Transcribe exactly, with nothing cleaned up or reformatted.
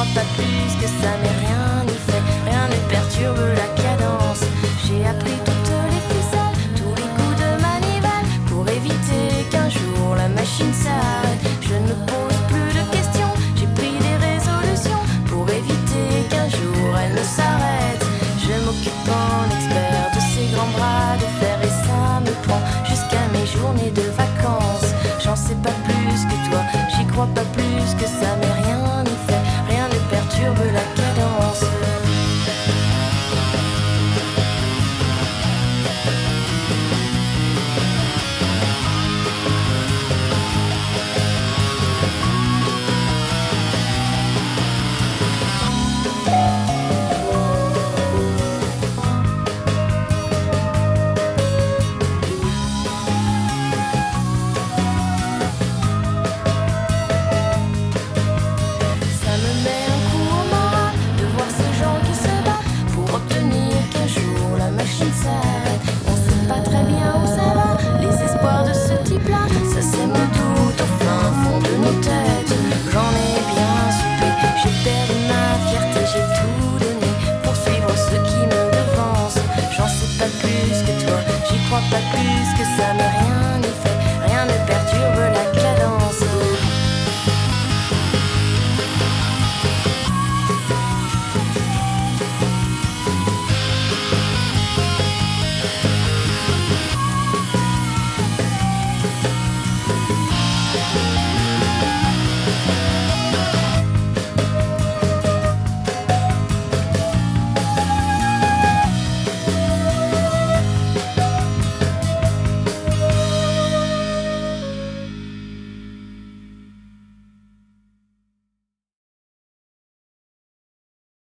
crois pas plus que ça, mais rien n'y fait, rien ne perturbe la cadence. J'ai appris toutes les ficelles, tous les coups de manivelle, pour éviter qu'un jour la machine s'arrête. Je ne pose plus de questions, j'ai pris des résolutions, pour éviter qu'un jour elle ne s'arrête. Je m'occupe en expert de ces grands bras de fer, et ça me prend jusqu'à mes journées de vacances. J'en sais pas plus que toi, j'y crois pas plus que ça, mais rien n'y fait, rien ne perturbe la cadence. Pas plus que ça, mais rien